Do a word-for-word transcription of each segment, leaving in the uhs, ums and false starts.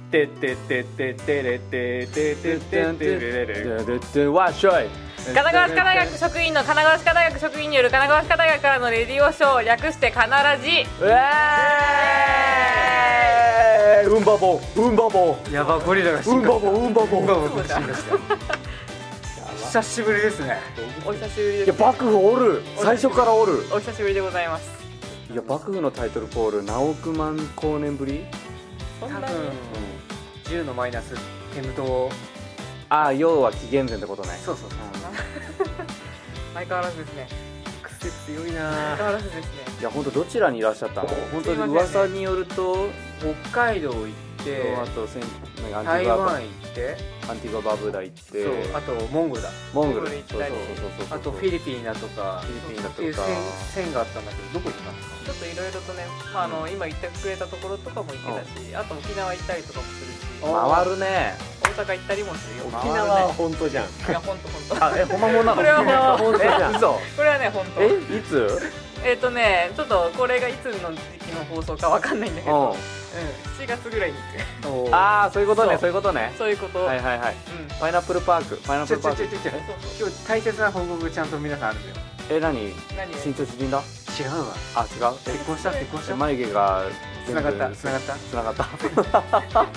てってってってってれってってってってってれれわっしょい。 神奈川歯科大学職員の神奈川歯科大学職員による神奈川歯科大学からのレディオショー、略してカナラジ。 うわーうんばぼうんばぼやばゴリラがうんばぼうんばぼうんばぼが進化した久しぶりですね。 お久しぶりです。 いや幕府おる、最初からおる。 お久しぶりでございます。 いや幕府のタイトルコール何億万光年ぶり。 そんなに多分じゅうのマイナステムと、 ああ要は紀元前ってことね。 そうそうそう、 相変わらずですね。 癖強い相な。 変わらずですね。 いや本当どちらにいらっしゃったの。本当にすいませんね噂によると、 北海道行ってあとせんアンテ台ィグア湾行ってアンティグアバブダ行って、 そう、あとモンゴルだ、 モンゴルモンゴル行ったりそうそうそうそう、 あとフィリピンだとかフィリピンだとかっていう線線があったんだけど、どこ行ったんですか？ ちょっといろいろとね、まあ、あの今言ってくれたところとかも行ってたし、あと沖縄行ったりとかもするし、 回るね。 大阪行ったりもするよ。 回るね。 沖縄は本当じゃん。 いや本当本当。 あえほんまもんなの。 これは本当え嘘。 これはね本当。 えいつ？ えっとね、ちょっとこれがいつの時期の放送かわかんないんだけど、 うん。 うん、しちがつぐらいに行く。 ああそういうことね、 そうそういうことね。 そういうこと。 はいはいはい。 うん。 パイナップルパーク、パイナップルパーク。 ちょちょちょちょ今日大切な報告ちゃんと皆さんあるんだよ。 え何？ 何？ 身長縮んだ？ 違うわ。 あ違う。 結婚した結婚した。 え眉毛がつながったつながった。 つながった。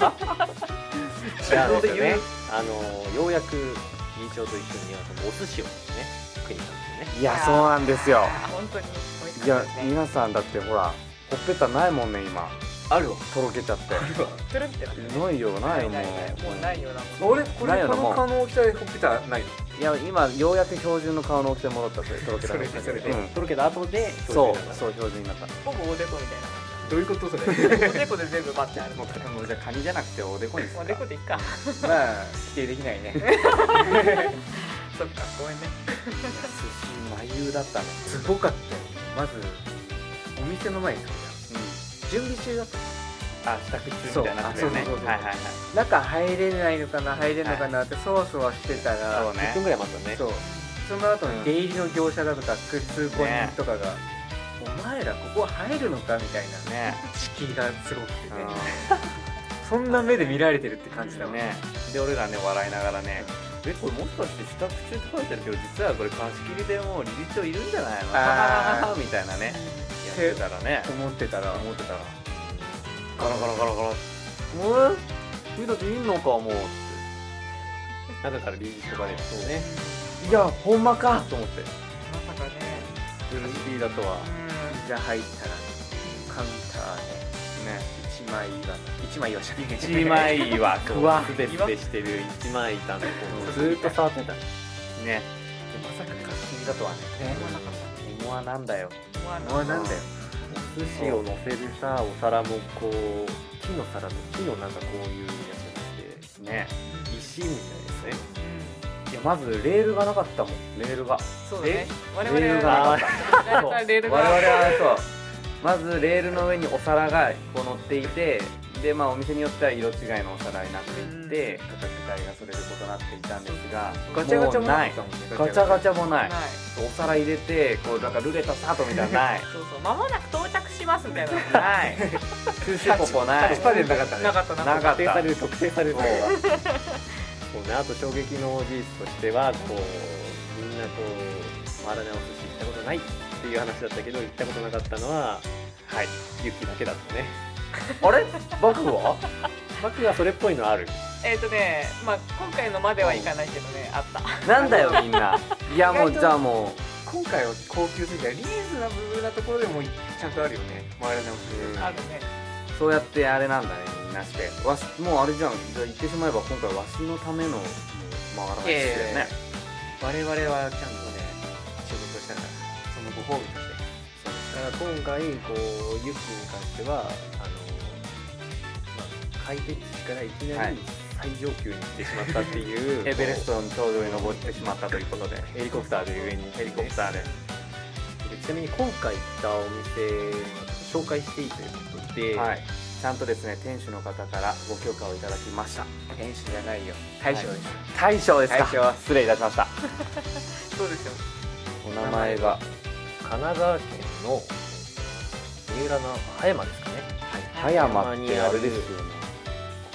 違うんですよね。あのようやく委員長と一緒にお寿司をね食いに行ったんですよね。 いやそうなんですよ。 あ本当に美味しいやかったですね。 皆さんだってほらほっぺたないもんね今。 あるわ。 とろけちゃって。 トゥルンってなってねないよないよもないないない、もうう。 ないよな。 俺これこないよなもうの顔の大きさでほっぺたないの？ いや今ようやく標準の顔の大きさに戻った。それとろけたの。 それでそれでうんとろけた後でそう標準になったそう標準になった。 ほぼおでこみたいなどういうことそれ？ 感じ。おでこで全部バッてある。 もうじゃあカニじゃなくておでこにするおでこでいっか。 まあ否定できないね。 そっか、ごめんね。 寿司眉だったね。 すごかったよ。まずお店の前にそれじゃん準備中だった。 あ支度中みたいになってるよね。 そうそうそうそうはいはいはい。 中入れないのかな入れるのかなってそわそわしてたら、 そうねじゅっぷんぐらい待ったね。 そうその後に出入りの業者だとか通行人とかが、お前らここ入るのかみたいなね。 敷居がすごくてね、 うそんな目で見られてるって感じだもんんね。で俺らね笑いながらね。えこれもしかして支度中って書いてるけど実はこれ貸し切りでもう理事長いるんじゃないの？ あーみたいなね。やってたらね。 思ってたら思ってたらガラガラガラガラ。おい君たちいんのかもうっ中から理事とかでそうね。 て。いやほんまかと思って。 まさかね。 ブルーシーだとはうじゃあ入ったらカウンターでね。 いちまいは一枚はしゃべ一枚はふわふでスベスベしてる一枚板のこうずーっと触ってた。 ね。まさか貸し切りだとはね。 ねん。なかっ思わなんだよ。 た。もうあのもうなんだよ。 寿司を乗せるさお皿もこう木の皿と木のなんかこういうやつがね。 あって石みたいですね。 いやまずレールがなかったもん。レールが。 そうだね。我々 レールがなかはった。 レールが。 我々はそうまずレールの上にお皿がこう乗っていて、でまあお店によっては色違いのお皿になっていて、価格帯がそれで異なっていたんですが、 ガチャガチャもなもうないい。 もんね。 ガチャガチャもない。 ない。 お皿入れてこうなんかルーレットスタートみたいなのない。 そうそう。間もなく到着しますみたいな。 ない。空襲ポポない。 タッチパネルなかったね。 なかったななかった。 特定される特定されるそうそうね。あと衝撃の事実としてはこうみんなこう回らないお寿司行ったことないっていう話だったけど行ったことなかったのははいユキだけだったね。 あれバクは？ バクはそれっぽいのある。 えっとね、まあ今回のまではいかないけどね、あった。 なんだよみんな。いやもうじゃあも今回は高級すぎたリーズナブルなところでもちゃんとあるよね。回らないお寿司あるね。 うそうやってあれなんだねみんなして。わしもうあれじゃん。じゃあ言ってしまえば今回わしのためのもう回らないですよね。 我々はちゃんとね仕事したからそのご褒美として。 だから今回こうユキに関してはあの、まあ、快適値からいきなり最上級に行ってしまったっていう、 エベレストの頂上に登ってしまったということで、ヘリコプターで上にヘリコプターで。 ちなみに今回行ったお店紹介していいということで、 はい。ちゃんとですね店主の方からご許可をいただきました。 店主じゃないよ。大将です。 大将ですか。 大将失礼いたしました。 そうですよ。 お名前が神奈川県の三浦の葉山ですかね。 葉山ってあれですよね。 高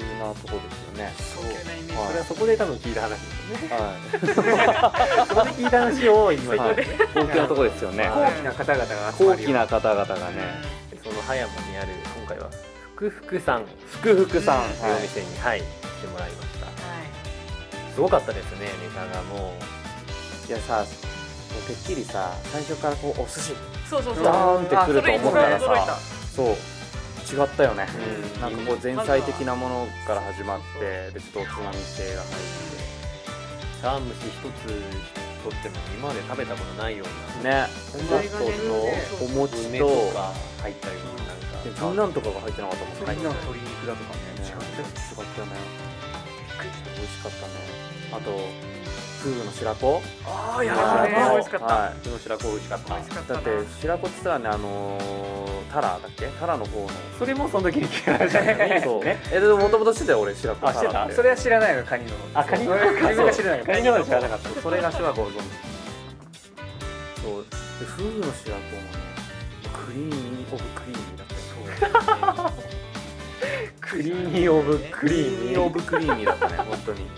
なとこですよね。 高級なイメージ、 それはそこで多分聞いた話ですよね。 はいそこで聞いた話を今言ってる。 高級なとこですよね。 高貴な方々が集ま高るよ貴な方々がね、 その葉山にある今回は福福さんふくふくさん、 うんというお店に、はい、来てもらいました。 はいすごかったですね、ネタがもう。 いやさ、もうてっきりさ、最初からこうお寿司そうそうそう、 ダーンってくると思ったらあそれ一番驚いさ、そう違ったよね。 うんなんかこう前菜的なものから始まって、でちょっとおつまみ系が入茶碗蒸し一つとっても今まで食べたことないようって、ね、 なトマトとお餅梅ととか入ったようななんかで銀杏とかが入ってなかったもんね。 みんなの鶏肉だとかね違ったよ違ったよね。美味しかったね。あとフグの白子。 ああやばいね美味しかったはい。 普通の白子美味しかった。 美味しかったな。 だって白子って言ったらね、あのー、タラだっけ、タラの方のそれもその時に聞きましたね。 そうね。 えでももともとしてたよ俺白子あしてたタラって。 それは知らないの、カニのあカニ俺自分が知らないのカニの方知らなかった。 それがしはご存知。そうでフグの白子もね、クリーミーオブクリーミーだったよ。 クリーミーオブククリリーミーーミーオブクリーミーだったね本当に。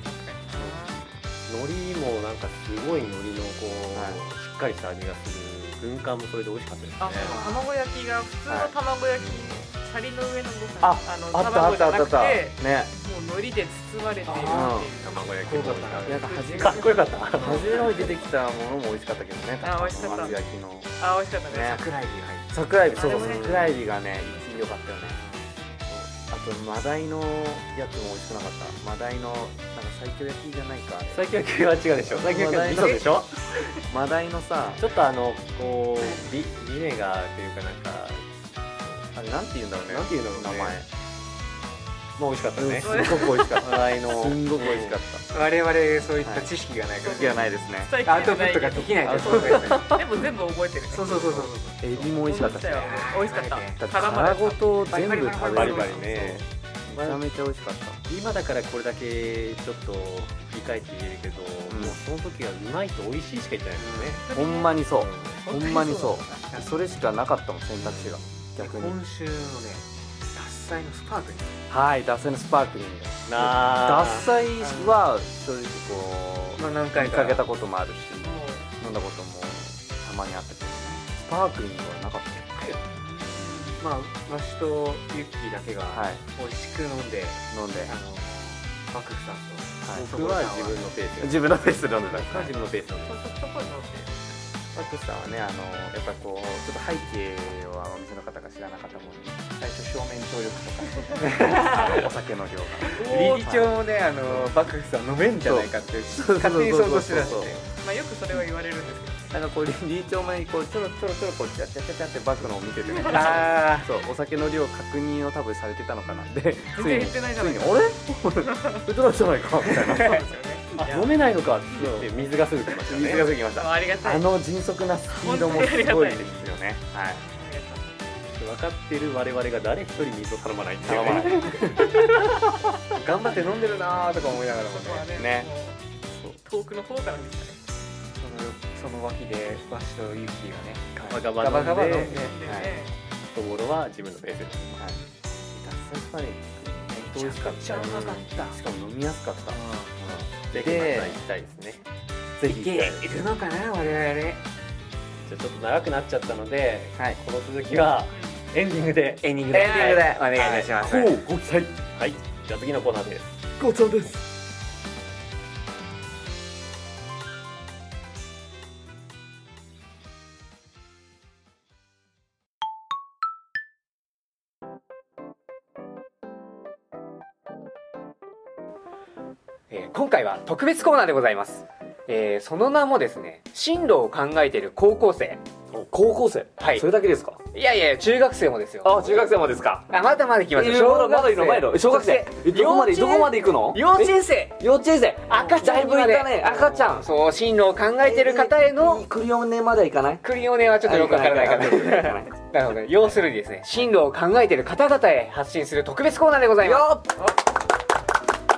海苔もなんかすごい海苔のこう、 はいしっかりした味がする軍艦もそれで美味しかったですね。 あ、そう卵焼きが普通の卵焼き、シャリの上のご飯、 あのあったあ卵じゃなくったあったあったて、 ね。 もう海苔で包まれているっていう。 卵焼きも美味しかっいや初めた。かっこよかった。 初めに出てきたものも美味しかったけどね。 あ美味しかった厚焼きのあ、美味しかったね。 ね桜エビが入って桜エビ、そうそうあれもね桜エビがね一位良かったよね。そうあとマダイのやつも美味しくなかった。マダイのなんか西京焼きじゃないかあれ。 最近は違うでしょ。最近は味噌でしょ。 マダイのさ、 ちょっとあのこうビビネガーというかなんかあれなんて言うんだろうね。 なんて言うんだろうね名前。 まあ美味しかったね。 うんすっごく美味しかった。 マダイのすんごく美味しかった。 我々そういった知識がないから、 いやないですね。 伝えきれないアウトプットができないあですそうですね。 でも全部覚えてる。 そうそうそうそうエビも美味しかったしね。 美味しかった。 だって殻まで殻ごと全部食べれる。 バリバリね。 めちゃめちゃ美味しかった。 今だからこれだけちょっと振り返って言えるけど、 うんもうその時はうまいと美味しいしか言ってないですよね。 ほんまにそう。ほうんんまにそう。それしかなかったもん選択肢が。逆に。 今週のね獺祭のスパークリングはい、脱菜のスパークリング。 なあ脱菜は正直こうまあ何回か見かけたこともあるし、 も飲んだこともたまにあったけど、スパークリングはなかったよ。 まあわしとユッキーだけがはい、 美味しく飲んで、 飲んで、 あのバクフさんと、 はい、 僕は自分のペースで自分のペースで飲んでた。 僕は自分のペースでうちょっとこいのって。 パクさんはね、あのやっぱりこうちょっと背景をお店の方が知らなかったものに、最初正面張力とかお酒の量が。 理事長もねあのバクフさん飲めんじゃないかってそう勝手に想像してたしそうそうそうね。 まあよくそれは言われるんですけど。 なんかこう理事長前にこうちょろちょろちょろこうチャチャチャチャってバッグのを見ててね。 あそうお酒の量確認を多分されてたのかな。で、ついに全然言ってないじゃないか。 ついにあれ？売ってないじゃないかみたいな。 そうですよね。 あ飲めないのかって言って水がすぐ来ましたね。 水が過ぎました。 ありがたい。 あの迅速なスピードもすごいですよね。はい。 分かってる我々が誰一人水を頼まないっていう頼まない。 ー頑張って飲んでるなーとか思いながらもそこはね、 ね。 ねもう遠くの方からでしたね。 そのその脇でわしとユッキーがねガバガバガバ飲んでガバ飲んででね。 ところは自分のペースで。 はい。脱菜スパレー本当美味しかった。 めちゃくちゃうまかったしかも飲みやすかった。 ぜひまた行きたいですね。 ぜひいけいるのかな我々。 じゃあちょっと長くなっちゃったので、 はい。 この続きはエンディングで。 エンディングでエンディングでお願いいたします。 ほうご期待。 はい。じゃあ次のコーナーです。 ごちそうです。 えー今回は特別コーナーでございます。えーその名もですね、進路を考えている高校生。 高校生。 はいそれだけですか。 いやいや中学生もですよ。 あ、中学生もですか。 あまだまだ来ますよ。 えーまだまだいるのまだいるの小学生。えどこまでどこまで行くの？ 幼稚園生。 幼稚園生。 赤ちゃんだいぶいたね。赤ちゃん。 そう進路を考えている方へのクリオネまではいかない。 クリオネはちょっとよくわからないかな。 あ行かない行かないなるほどね。要するにですね、進路を考えている方々へ発信する特別コーナーでございます。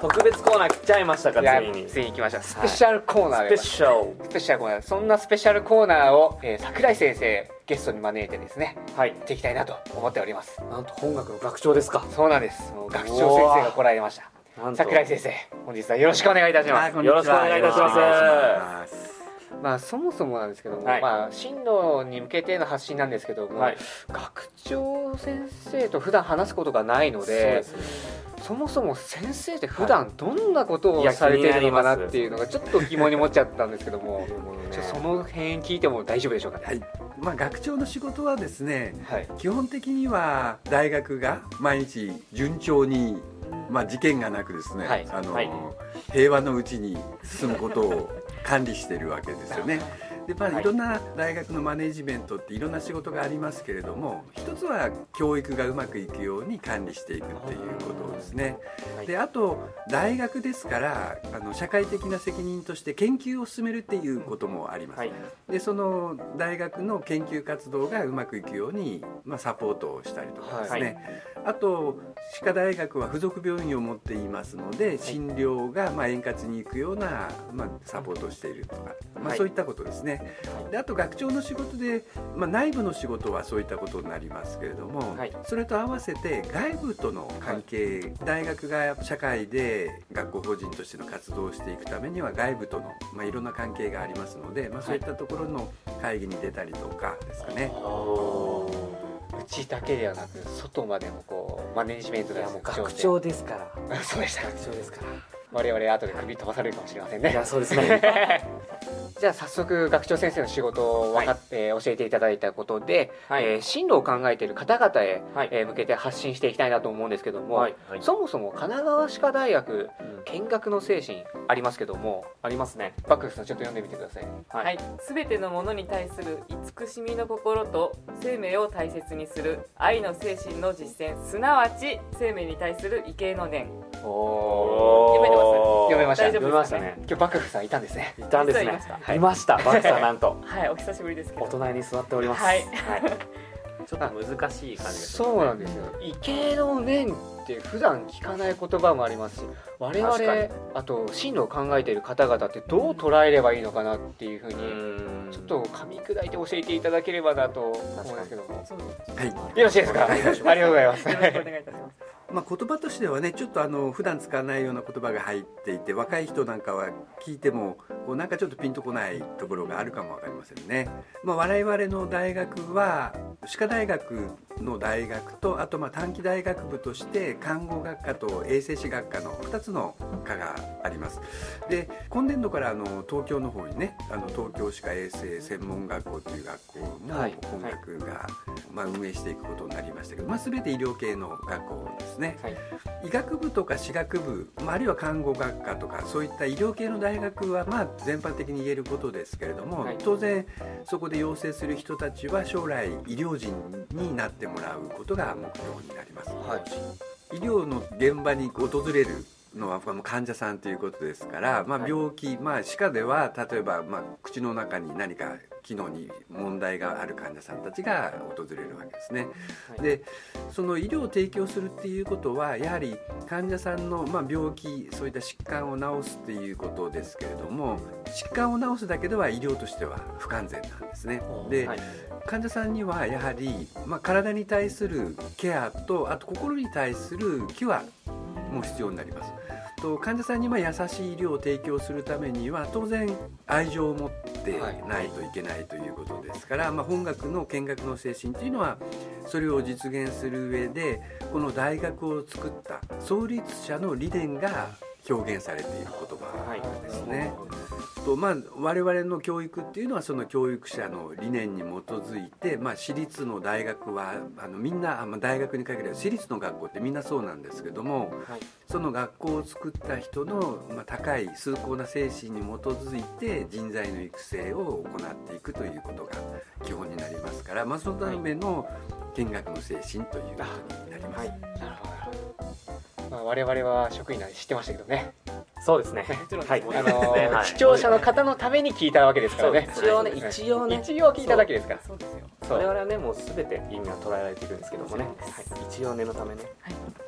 特別コーナー来ちゃいましたか、 いやついに。 ついに来ました。スペシャルコーナースでペシャル。 スペシャルコーナー、そんなスペシャルコーナーを、えー、桜井先生ゲストに招いてですね、 はい。 やっていきたいなと思っております。 なんと本学の学長ですか。 そうなんです。もう学長先生が来られました。 なんと桜井先生、本日はよろしくお願いいたします。 よろしくお願いいたします。 ますまあそもそもなんですけども、 はいまあ進路に向けての発信なんですけども、 はい。 学長先生と普段話すことがないのそうでですね。 そもそも先生って普段どんなことをされているのかなっていうのがちょっと疑問に思っちゃったんですけども、ちょっとその辺聞いても大丈夫でしょうかね。 はい、まあ、学長の仕事はですね、 はい。 基本的には大学が毎日順調に、まあ、事件がなくですね、 はいあのはい平和のうちに進むことを管理しているわけですよね。でまあ、 はいいろんな大学のマネジメントっていろんな仕事がありますけれども、一つは教育がうまくいくように管理していくっていうことですね。 はいであと大学ですからあの社会的な責任として研究を進めるっていうこともあります、 はい。 でその大学の研究活動がうまくいくように、まあ、サポートをしたりとかですね、 はあと歯科大学は附属病院を持っていますので、診療がまあ円滑にいくような、まあ、サポートをしているとか、まあ、 はいそういったことですね。であと学長の仕事で、まあ、内部の仕事はそういったことになりますけれども、 はいそれと合わせて外部との関係、大学が社会で学校法人としての活動をしていくためには外部との、まあ、いろんな関係がありますので、まあ、そういったところの会議に出たりとかですかね。 うちだけではなく外までもこうマネジメントでいやもう学長学長ですから。 そうでした。 学長ですから。 我々後で首飛ばされるかもしれませんね。 いやそうですね。 じゃあ早速学長先生の仕事を分かって、教えていただいたことで、 はいえー進路を考えている方々へ、 はいえー向けて発信していきたいなと思うんですけども、 はい。はい。 そもそも神奈川歯科大学うん見学の精神ありますけども、 ありますね。 バックスさんちょっと読んでみてください。 ははい、すべてのものに対する慈しみの心と生命を大切にする愛の精神の実践、すなわち生命に対する畏敬の念。 お読めてます読めました。 大丈夫読めましたね。 今日バックスさんいたんですね。 いたんですね実はいました。 いました。バックさんなんとはい、お久しぶりですけど。 お隣に座っております。 はいちょっと難しい感じがしますね。 そうなんですよ。畏敬の念って普段聞かない言葉もありますし、我々 確かにあと進路を考えている方々ってどう捉えればいいのかなっていうふうに、 うんちょっと噛み砕いて教えていただければなと思うんですけども、 そうです。 はいよろしいですか？ありがとうございます。 よろしくお願いいたします。 まあ、言葉としてはねちょっとあの普段使わないような言葉が入っていて、若い人なんかは聞いてもこうなんかちょっとピンとこないところがあるかもわかりませんね。まあ、我々の大学は歯科大学の大学とあとまあ短期大学部として看護学科と衛生士学科のふたつの科があります。で今年度からあの東京の方にねあの東京歯科衛生専門学校という学校もはい本学が、まあ、運営していくことになりましたけど、まあ、全て医療系の学校ですね。 はい医学部とか歯学部、まあ、あるいは看護学科とかそういった医療系の大学はまあ全般的に言えることですけれども、 はい当然そこで養成する人たちは将来医療人になってもらうことが目標になります。 はい医療の現場に訪れるのは患者さんということですから、まあ、病気、まあ、歯科では例えば、まあ、口の中に何か機能に問題がある患者さんたちが訪れるわけですね。 はいでその医療を提供するっていうことはやはり患者さんの、まあ、病気そういった疾患を治すっていうことですけれども、疾患を治すだけでは医療としては不完全なんですね。で、 はい患者さんにはやはり、まあ、体に対するケアとあと心に対するキュアも必要になります。と患者さんにまあ優しい医療を提供するためには当然愛情を持ってないといけないということですから、まあ、本学の見学の精神というのはそれを実現する上でこの大学を作った創立者の理念が表現されている言葉ですね。とまあ、我々の教育っていうのはその教育者の理念に基づいて、まあ、私立の大学はあのみんな、まあ、大学に限らず私立の学校ってみんなそうなんですけども、 はいその学校を作った人の、まあ、高い崇高な精神に基づいて人材の育成を行っていくということが基本になりますから、まあ、そのための見学の精神ということになります。 はい、なるほど、まあ、我々は職員なんで知ってましたけどね、 そうですね。 もちろんですはい。 あのーはい視聴者の方のために聞いたわけですからね。 そう一応ねはい一応ね一応聞いただけですから。 そうですよ。 そう我々はねもうすべて意味が捉えられているんですけどもね、 そうですはい、一応念のためね。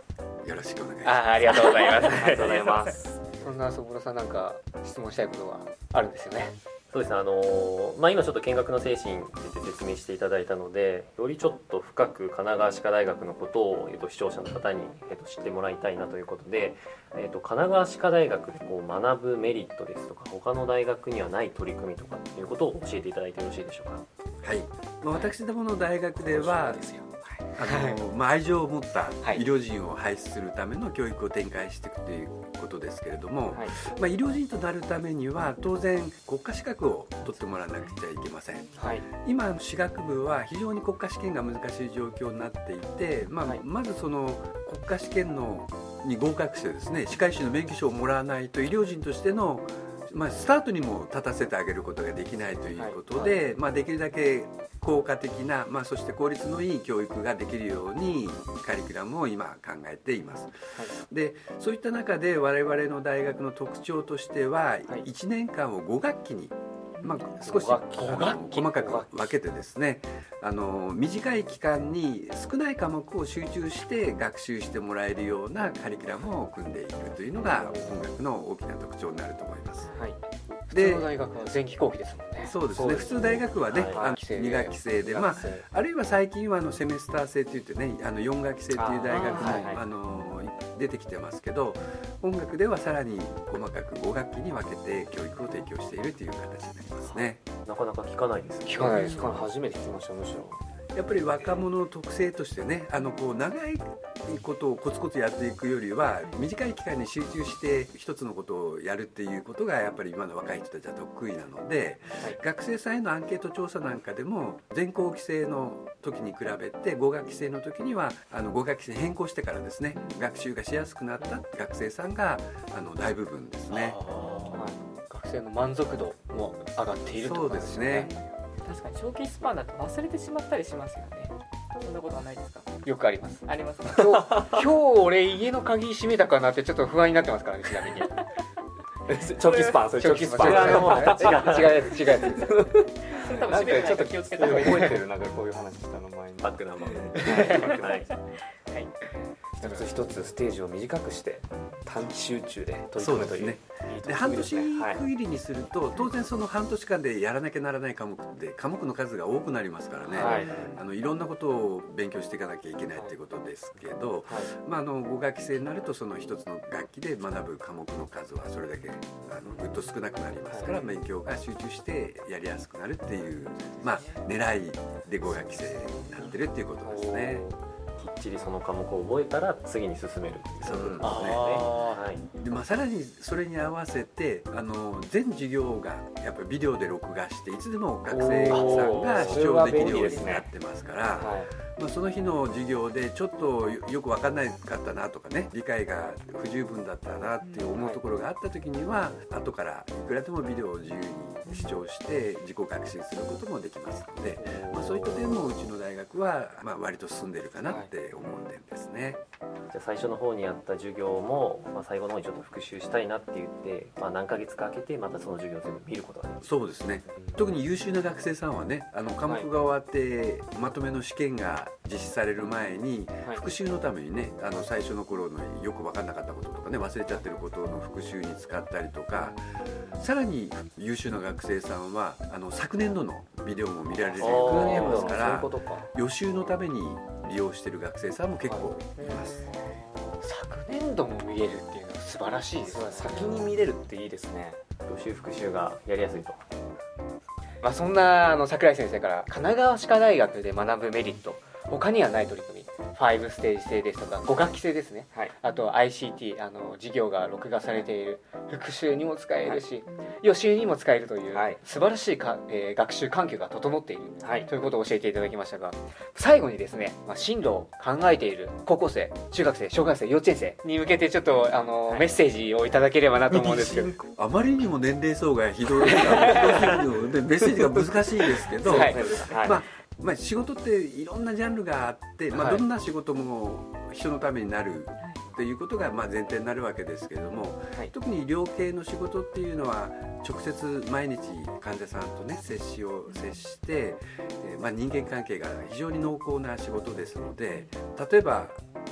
よろしくお願いします。 あありがとうございますありがとうございますそんなそぼろさんなんか質問したいことはあるんですよね。 そうですね、あのーまあ、今ちょっと見学の精神について説明していただいたので、よりちょっと深く神奈川歯科大学のことを、えっと、視聴者の方に、えっと、知ってもらいたいなということで、えっと、神奈川歯科大学でこう学ぶメリットですとか、他の大学にはない取り組みとかっていうことを教えていただいてよろしいでしょうか。 はい、まあ、私どもの大学ではですよ。 あの、まあ、愛情を持ったはい医療人を輩出するための教育を展開していくということですけれども、 はいまあ、医療人となるためには当然国家資格を取ってもらわなくちゃいけません。 はい今の歯学部は非常に国家試験が難しい状況になっていて、まあはいまずその国家試験のに合格してですね、歯科医師の免許証をもらわないと医療人としての、まあ、スタートにも立たせてあげることができないということで、まあ、できるだけ効果的な、まあ、そして効率のいい教育ができるようにカリキュラムを今考えています。でそういった中で我々の大学の特徴としては、 いいちねんかんをご学期に、まあ、少しご学期あの細かく分けてですね、あの短い期間に少ない科目を集中して学習してもらえるようなカリキュラムを組んでいるというのが本学の大きな特徴になると思います。 はい普通の大学は前期後期ですもんね。 そうですね、 そうですね普通大学はね、 はいあのに学期制で、まあ、あるいは最近はあのセメスター制といってね、あのよん学期制という大学もあーはいはいあの出てきてますけど、本学ではさらに細かくご学期に分けて教育を提供しているという形になりますね。 なかなか聞かないですね。 聞かないですか。 初めて聞きました。むしろやっぱり若者の特性としてね、あのこう長いことをコツコツやっていくよりは短い期間に集中して一つのことをやるっていうことがやっぱり今の若い人たちは得意なので、 はい、 学生さんへのアンケート調査なんかでも全校期制の時に比べてご学期制の時にはあのご学期制に変更してからですね、学習がしやすくなった学生さんがあの大部分ですね。 学生の満足度も上がっているとそうですね。 確かに長期スパンだと忘れてしまったりしますよね。そんなことはないですか？ よくあります。 ありますか？ 今日今日俺家の鍵閉めたかなってちょっと不安になってますからね、ちなみに。 長期スパン、それ長期スパン。 違うあのもう違うやつ違うやつ違うやつ。 それ多分なんか閉めてないかちょっと気をつけた方がいい。 覚えてる、なんかこういう話したの前に。 バックナンバーはいはい一つ一つステージを短くして短期集中で取り組むという。 そうですね。 いいで半取り組みです年ね。はい。 区切りにすると当然その半年間でやらなきゃならない科目って科目の数が多くなりますからね、 はいあのいろんなことを勉強していかなきゃいけないっていうことですけど、 はいまあ、あのご学期制になるとその一つの学期で学ぶ科目の数はそれだけあのぐっと少なくなりますから、勉強が集中してやりやすくなるっていう、まあ、狙いでご学期制になってるっていうことですね。 きっちりその科目を覚えたら次に進めるっていうそうですね。 はいでまあ、さらにそれに合わせてあの全授業がやっぱりビデオで録画していつでも学生さんが視聴できるようになってますから、 はい。 まあ、その日の授業でちょっとよよく分かんないかったなとかね、理解が不十分だったなって思うところがあった時には、後からいくらでもビデオを自由に視聴して自己学習することもできますので、まあ、そういった点もうちの大学はまあ割と進んでるかなって思う点ですね。 じゃあ最初の方にやった授業も、まあ、最後の方にちょっと復習したいなって言って、まあ、何ヶ月か空けてまたその授業を全部見ることができる。 そうですね。特に優秀な学生さんはね、あの科目が終わってまとめの試験が実施される前にはい復習のためにね、あの最初の頃のよく分かんなかったこととかね、忘れちゃってることの復習に使ったりとか、さらに優秀な学生さんはあの昨年度のビデオも見られるようになってますかそういうら、 ことか。 予習のために利用している学生さんも結構います。 昨年度も見れるっていうのは素晴らしいですね。 先に見れるっていいですね。 予習復習がやりやすいと。 まあ、そんなあの桜井先生から神奈川歯科大学で学ぶメリット、他にはない取り組み、ごステージ制ですとかご学期制ですね、 はいあと アイシーティー あの授業が録画されている、復習にも使えるし、予習にも使えるという、 はい素晴らしいか、えー学習環境が整っている、 はいということを教えていただきましたが、最後にですね、まあ、進路を考えている高校生、中学生、小学生、幼稚園生に向けてちょっとあの、 はいメッセージをいただければなと思うんですけど。 あまりにも年齢層がひどいひどすぎるのでメッセージが難しいですけど、 はいはいまあまあ、仕事っていろんなジャンルがあって、まあ、 はいどんな仕事も人のためになるということがまあ前提になるわけですけれども、 はい特に医療系の仕事っていうのは直接毎日患者さんとね接しを接して、えーまあ、人間関係が非常に濃厚な仕事ですので、例えば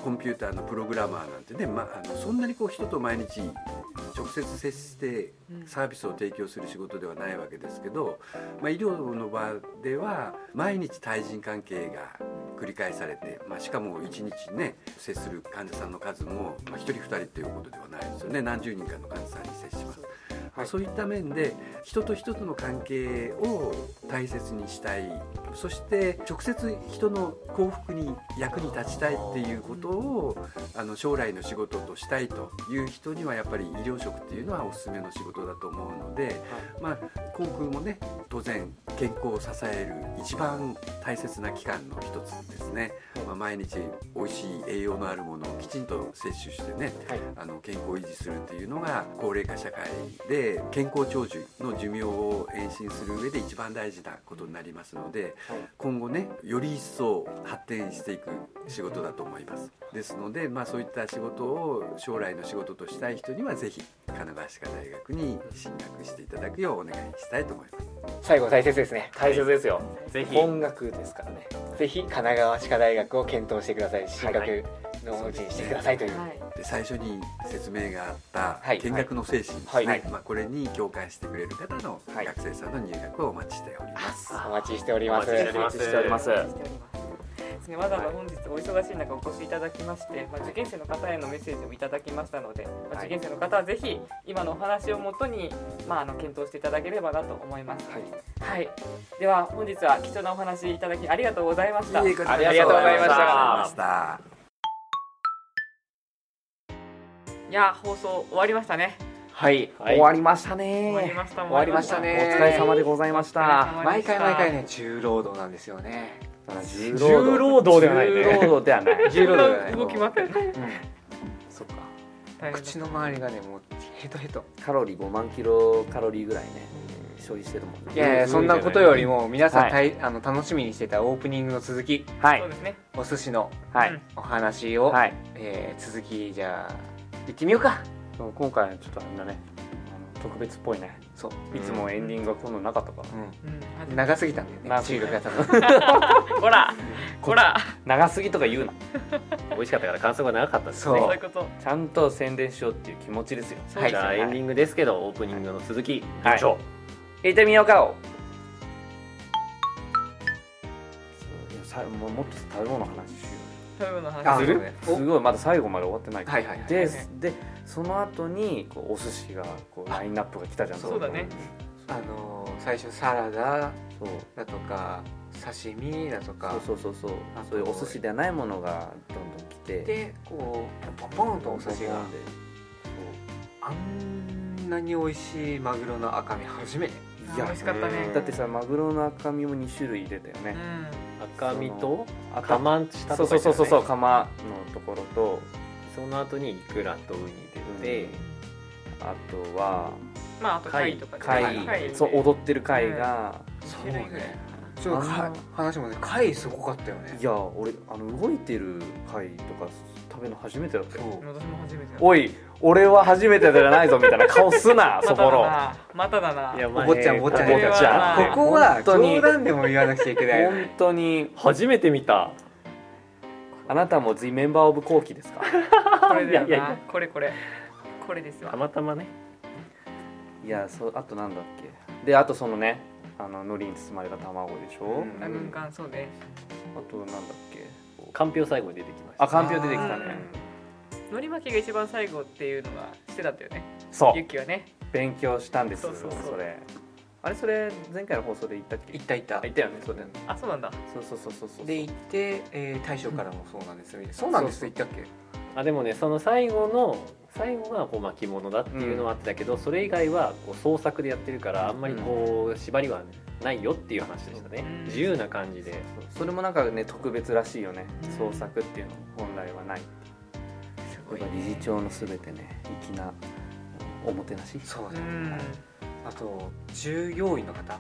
コンピューターのプログラマーなんてね、まあ、あのそんなにこう人と毎日直接接してサービスを提供する仕事ではないわけですけど、まあ、医療の場では毎日対人関係が繰り返されて、まあ、しかもいちにちね接する患者さんの数も、まあ、ひとりふたりということではないですよね。何十人かの患者さんに接します。はい、そういった面で人と人との関係を大切にしたい、そして直接人の幸福に役に立ちたいっていうことをあの将来の仕事としたいという人にはやっぱり医療職っていうのはおすすめの仕事だと思うので、まあ、航空もね当然健康を支える一番大切な機関の一つですね。まあ、毎日おいしい栄養のあるものをきちんと摂取してね、はい、あの健康を維持するっていうのが高齢化社会で健康長寿の寿命を延伸する上で一番大事なことになりますので、はい、今後ねより一層発展していく仕事だと思います。ですので、まあ、そういった仕事を将来の仕事としたい人にはぜひ神奈川歯科大学に進学していただくようお願いしたいと思います。 最後大切ですね。 大切ですよ、 ぜひ音楽ですからね、ぜひ神奈川歯科大学を検討してください。進学のうちにしてくださいという、はい、 で最初に説明があった見学の精神ですね、はいはい、まあ、これに共感してくれる方の学生さんの入学をお待ちしております。 お待ちしております。 お待ちしております。わざわざ本日お忙しい中お越しいただきまして、まあ、受験生の方へのメッセージもいただきましたので、まあ、受験生の方はぜひ今のお話をもとに、まあ、あの検討していただければなと思います。はい、はい、では本日は貴重なお話いただきありがとうございました。 いいありがとうございました。いや放送終わりましたね。 はい、はい、終わりましたね。 終わりました。 終わりましたね。 お疲れ様でございました。 毎回毎回ね重労働なんですよね。 重労働ではないね。 重労働ではない。 重労働ではない。動きまくる。 そっか。口の周りがねもうヘトヘト。 カロリーごまんキロカロリーぐらいね消費してるもんね。 いやいやそんなことよりも皆さん、はい、あの楽しみにしてたオープニングの続き、 はい、そうですね。 お寿司のお話を、はい、えー、続きじゃあ行ってみようか。 そう今回はちょっとあんなね特別っぽいね。 そういつもエンディングがこんなのなかったから、 うんうん、長すぎたんだよね収録が多分ほらほら長すぎとか言うな美味しかったから感想が長かったですね。 そういうことちゃんと宣伝しようっていう気持ちですよ。 はい、じゃあエンディングですけど、はい、オープニングの続きいきましょう。 行ってみようかをも, もっと食べ物の話しよう。食べ物の話する、ね、すごいまだ最後まで終わってないから、 はいはいはい、 で, でその後にこうお寿司がこうラインナップが来たじゃん。 そうだね。 あのー、最初サラダだとか刺身だとかそうそうそうそうそういうお寿司ではないものがどんどん来てでこうポンポンとお寿司があんなに美味しいマグロの赤身初めて。 いや美味しかったね。 だってさマグロの赤身もに種類入れたよね、 うん、赤身と釜下とか、 ね、そうそうそうそう釜のところとその後にイクラとウニ出て、 うん、あとはまああと貝とか貝、貝そう踊ってる貝が、 うん、そうねちょっと話もね貝すごかったよね。 いや俺あの動いてる貝とか食べるの初めてだったよ。 私も初めて。 おい俺は初めてじゃないぞみたいな顔すなそころまただな。 いやお坊ちゃんお坊ちゃんお坊ちゃんここは冗談でも言わなくちゃいけない。 本当に初めて見た。 あなたも The Member of 後期ですか？ これだよな。これこれこれですよ。 たまたまね。 いやそうあとなんだっけ。であとそのねあの海苔に包まれた卵でしょ。 ラグンカンそうね。 あとなんだっけ。 かんぴょう最後に出てきました。 あかんぴょう出てきたね。 海苔巻きが一番最後っていうのがしてたんだよね。 そう。 ユッキはね勉強したんですよ。 そうそうそうそれ。あれそれ前回の放送で言ったっけ？ 言った言った。 言ったよね。そうだよね。 あそうなんだ。 そうそうそうそうそう。 で言って、えー、大将からもそうなんですよ。そうなんです言ったっけ？ あでもねその最後の最後がこう巻物だっていうのはあってたけど、うん、それ以外はこう創作でやってるからあんまりこう縛りはないよっていう話でしたね、うん、自由な感じで。 そ, それもなんかね特別らしいよね、うん、創作っていうの本来はない。すごい、ね、理事長のすべてね粋なおもてなし。 そうだね、うん、あと従業員の方、うん、あの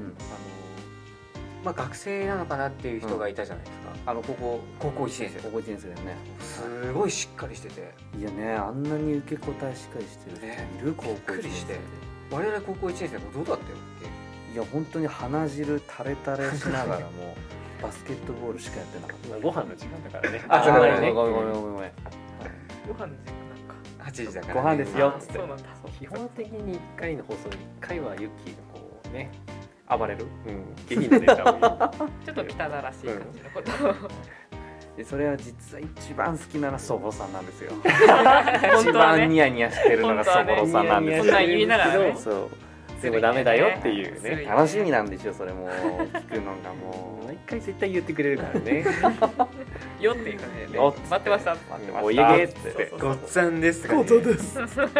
まあ学生なのかなっていう人がいたじゃないですか、 うん、あのここ高校いちねん生高校いちねん生だよね。 すごいしっかりしてて、 いやねあんなに受け答えしっかりしてる人いる、高校いちねん生で。びっくりして、 我々高校いちねん生もどうだったよって。 いや本当に鼻汁垂れ垂れしながらもバスケットボールしかやってなかった。 まあご飯の時間だからね。 あそうだねごめんごめんごめんごめん。 ご飯の時間なんかはちじだから、 ご飯ですよあそうなんだ。 基本的にいっかいの放送でいっかいはユッキーがこうね暴れる、うん、下品なネタを言うちょっと汚らしい感じのことを、 でそれは実は一番好きなのは祖母さんなんですよ。 本当は一番ニヤニヤしてるのが祖母さんなんですよ。 そんなん言いながらね。 そう。 でもダメだよっていうね。 楽しみなんですよそれも聞くのがもう。 毎回絶対言ってくれるからね。 よっていう感じでね。 よ待ってました。 待ってました。 お家芸っつって。 ごっつぁんですかね。 です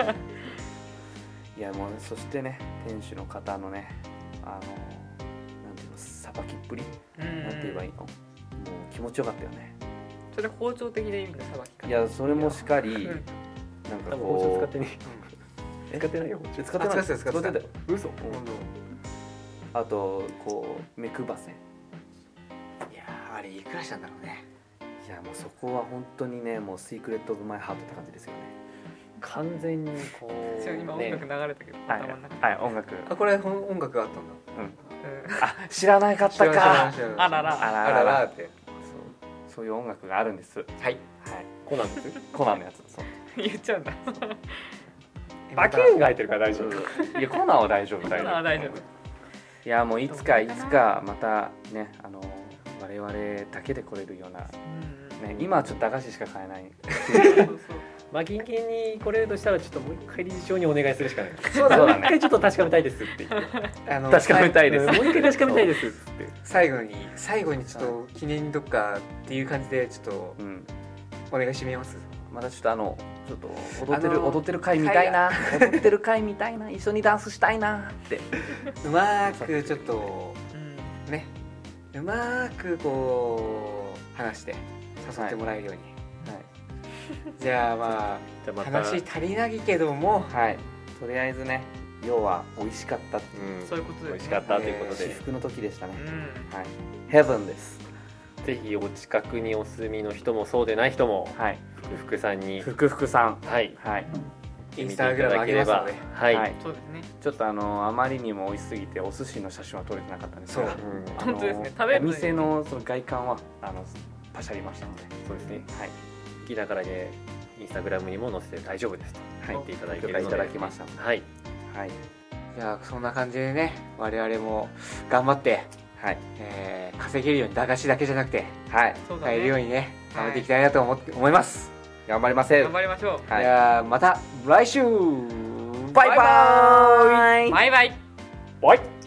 いやもうそしてね店主の方のねあのなんていうのさばきっぷりうんなんて言えばいいのもう気持ちよかったよね。 それ包丁的で意味のさばきか。 いやそれもしかりうんなんか多分包丁こう使ってね。 え使ってないよ。 使ってないあ使ってた使ってたたよ嘘。 あとこう目くばせ。 いやーあれいくらしたんだろうね。 いやもうそこは本当にねもうシークレットオブマイハートって感じですよね。 完全にこうそう今音楽流れたけど、 はい頭の中はい音楽。 あこれ本音楽があったんだ。 うんあ知らなかった知らないか。 知らないあららあらあららって。 そうそういう音楽があるんです。はいはい。 コナンです。 コナンのやつ。そう。 言っちゃうんだ。 バキューンが入ってるから大丈夫。 いやコナンは大丈夫大丈夫。 あ大丈夫。 いやもういつかいつかまたねあの我々だけで来れるようなね今はちょっと駄菓子しか買えない。 そうそうまあ近々に来れるとしたらちょっともう一回理事長にお願いするしかない。 そうだねもう一回ちょっと確かめたいですって言って。 あの確かめたいですうんもう一回確かめたいですって。 最後に最後にちょっと記念どっかっていう感じでちょっとうん。 お願いしてみます。 またちょっとあのちょっと踊ってる、 あの踊ってる回見たいな踊ってる回見たいな一緒にダンスしたいなって。 うまーくちょっとうんねうまーくこう話して誘ってもらえるように。 はいじゃあまじゃあまた。 あ話足りないけどもはい。とりあえずね要は美味しかったっていううんそういうことだよね美味しかったということで、 至福の時でしたね。 うんはい。ヘブンです。 ぜひお近くにお住みの人もそうでない人もはい。 ふくふくさんにふくふくさん。 はいはい。 インスタグラム上げますので。 はい、 はいそうですね。 ちょっとあのあまりにも美味しすぎてお寿司の写真は撮れてなかったんですが、 そううんあの本当ですね食べるお店のその外観はあのパシャりましたので、 そうですねはい好きだからねインスタグラムにも載せて大丈夫ですとはい言っていただいて許可いいるので、 ただきましたので、 はいはいじゃあそんな感じでね我々も頑張って、 はいえー稼げるように駄菓子だけじゃなくてはいそうだ買えるようね。 にね頑張っていきたいなと思って思います。 頑張りません。 頑張りましょう。 はいじゃあまた来週バイバーイ。 バイバイ。 バイ